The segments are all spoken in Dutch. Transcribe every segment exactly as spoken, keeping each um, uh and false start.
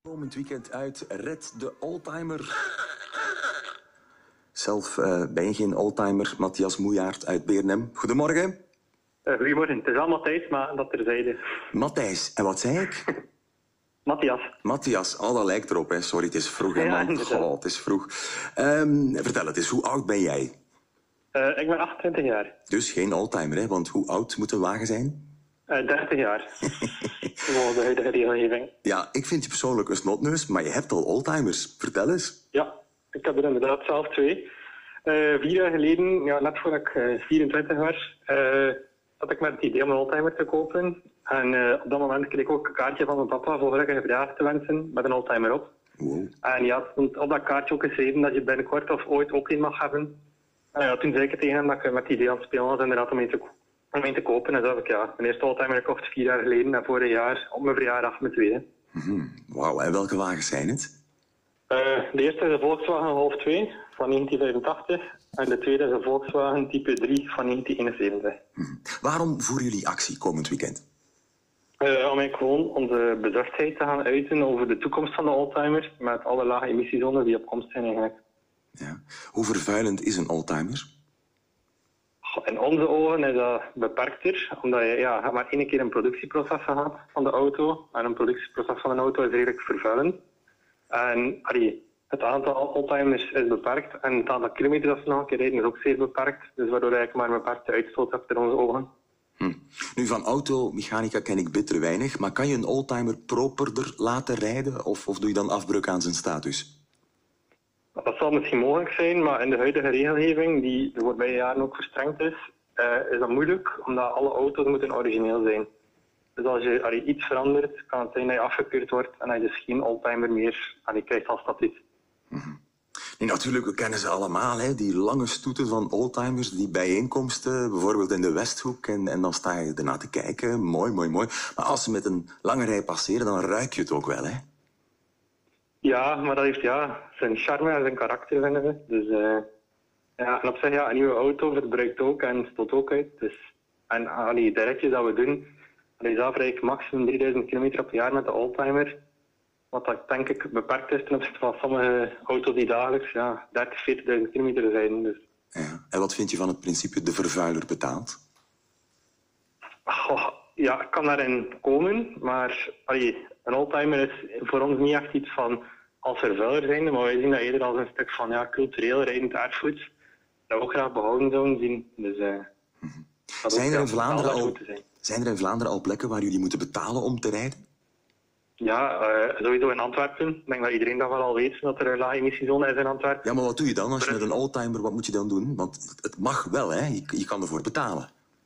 Komend weekend uit Red de Oldtimer. Zelf uh, ben je geen oldtimer, Matthias Moejaert uit Beernem. Goedemorgen. Uh, goedemorgen, het is al Matthijs, maar dat terzijde. Matthijs, en wat zei ik? Matthias. Matthias, oh, dat lijkt erop, hè. Sorry, het is vroeg, hè, man. Ja, Goh, het is vroeg. Um, vertel het eens, hoe oud ben jij? Uh, ik ben achtentwintig jaar. Dus geen oldtimer, hè? Want hoe oud moet een wagen zijn? Uh, dertig jaar. Gewoon de huidige regelgeving. Ja, ik vind je persoonlijk een snotneus, maar je hebt al oldtimers. Vertel eens. Ja, ik heb er inderdaad zelf twee. Uh, vier jaar geleden, ja, net voordat ik uh, vierentwintig was, uh, had ik met het idee om een oldtimer te kopen. En uh, op dat moment kreeg ik ook een kaartje van mijn papa voor gelukkige verjaardag te wensen met een oldtimer op. Wow. En ja, stond op dat kaartje ook geschreven dat je binnenkort of ooit ook een mag hebben. En ja, toen zei ik tegen hem dat ik met het idee aan het spelen was inderdaad om een te, om een te kopen. En zo heb ik ja, mijn eerste oldtimer gekocht vier jaar geleden en vorig jaar op mijn verjaardag mijn tweede. Mm-hmm. Wauw, en welke wagens zijn het? Uh, de eerste is een Volkswagen Golf twee van negentien vijfentachtig en de tweede is een Volkswagen Type drie van negentien eenenzeventig. Mm-hmm. Waarom voeren jullie actie komend weekend? Uh, om eigenlijk gewoon onze bezorgdheid te gaan uiten over de toekomst van de oldtimer met alle lage emissiezones die op komst zijn eigenlijk. Ja. Hoe vervuilend is een oldtimer? In onze ogen is dat beperkter, omdat je ja, maar één keer een productieproces gehad van de auto. En een productieproces van een auto is redelijk vervuilend. En allee, het aantal oldtimers is beperkt en het aantal kilometers dat ze nog een keer rijden is ook zeer beperkt. Dus waardoor je eigenlijk maar een beperkte uitstoot hebt in onze ogen. Hm. Nu, van automechanica ken ik bitter weinig, maar kan je een oldtimer properder laten rijden of, of doe je dan afbreuk aan zijn status? Dat zal misschien mogelijk zijn, maar in de huidige regelgeving, die de voorbije jaren ook verstrengd is, uh, is dat moeilijk, omdat alle auto's moeten origineel zijn. Dus als je, als je iets verandert, kan het zijn dat je afgekeurd wordt en dat je dus geen oldtimer meer en je krijgt als statuut. Mm-hmm. Nee, natuurlijk, we kennen ze allemaal, hè, die lange stoeten van oldtimers, die bijeenkomsten, bijvoorbeeld in de Westhoek, en, en dan sta je ernaar te kijken, mooi, mooi, mooi. Maar als ze met een lange rij passeren, dan ruik je het ook wel, hè? Ja, maar dat heeft ja, zijn charme en zijn karakter, vinden we. Dus uh, ja, en op zich, ja, een nieuwe auto verbruikt ook en stoot ook uit. Dus, en allee, de ritjes dat we doen, allee, zelf rijd ik maximum drieduizend kilometer per jaar met de oldtimer. Wat dat denk ik beperkt is ten opzichte van sommige auto's die dagelijks ja, dertig, veertigduizend kilometer rijden. Dus. Ja. En wat vind je van het principe de vervuiler betaalt? Goh, ja, ik kan daarin komen, maar allee, een oldtimer is voor ons niet echt iets van als vervuiler zijnde, maar wij zien dat eerder als een stuk van ja, cultureel rijdend erfgoed, dat we ook graag behouden zouden zien. Dus, uh, mm-hmm. zijn, er in Vlaanderen al, zijn. zijn er in Vlaanderen al plekken waar jullie moeten betalen om te rijden? Ja, uh, sowieso in Antwerpen. Ik denk dat iedereen dat wel al weet, dat er een lage emissiezone is in Antwerpen. Ja, maar wat doe je dan als je met een oldtimer, wat moet je dan doen? Want het mag wel, hè? Je, je kan ervoor betalen.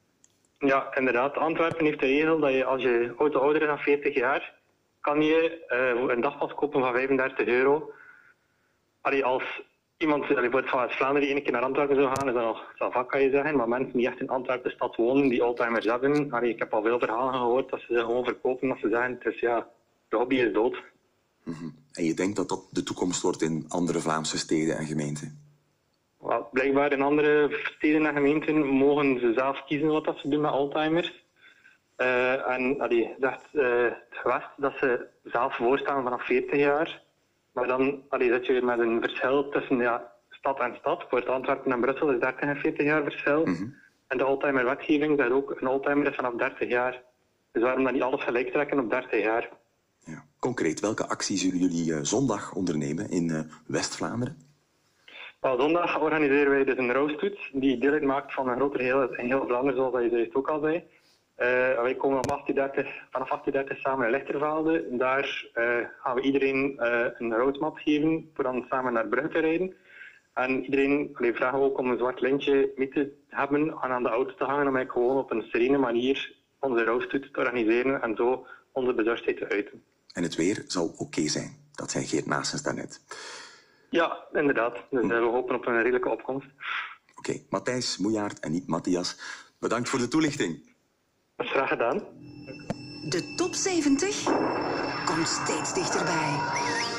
Ja, inderdaad. Antwerpen heeft de regel dat je als je auto ouder is dan veertig jaar, kan je uh, een dagpas kopen van vijfendertig euro. Allee, als iemand allee, bijvoorbeeld vanuit Vlaanderen één keer naar Antwerpen zou gaan, is dat nog zo vak, kan je zeggen. Maar mensen die echt in Antwerpen stad wonen, die oldtimers hebben, allee, ik heb al veel verhalen gehoord dat ze ze gewoon verkopen, dat ze zeggen, het is ja, de hobby is dood. Mm-hmm. En je denkt dat dat de toekomst wordt in andere Vlaamse steden en gemeenten? Well, blijkbaar in andere steden en gemeenten mogen ze zelf kiezen wat dat ze doen met oldtimers. Uh, en allee, zegt uh, het gewest dat ze zelf voorstaan vanaf veertig jaar. Maar dan allee, zit je weer met een verschil tussen ja, stad en stad. Voor Antwerpen en Brussel is dertig en veertig jaar verschil. Mm-hmm. En de oldtimer-wetgeving zegt ook een oldtimer is vanaf dertig jaar. Dus waarom dan niet alles gelijk trekken op dertig jaar? Ja. Concreet, welke actie zullen jullie uh, zondag ondernemen in uh, West-Vlaanderen? Well, zondag organiseren wij dus een rouwstoet die deel uitmaakt van een groter geheel in heel Vlaanderen, zoals je juist ook al zei. Uh, wij komen om achttien dertig, vanaf achttien dertig samen in Lichtervelde. Daar uh, gaan we iedereen uh, een roadmap geven voor dan samen naar Brugge te rijden. En iedereen allee, vragen we ook om een zwart lintje mee te hebben en aan de auto te hangen om gewoon op een serene manier onze rouwstoet te organiseren en zo onze bezorgdheid te uiten. En het weer zal oké okay zijn. Dat zei Geert Naessens daarnet. Ja, inderdaad. Dus hm. we hopen op een redelijke opkomst. Oké, okay. Matthijs Moejaert en niet Matthias, bedankt voor de toelichting. Graag gedaan. De top zeventig komt steeds dichterbij.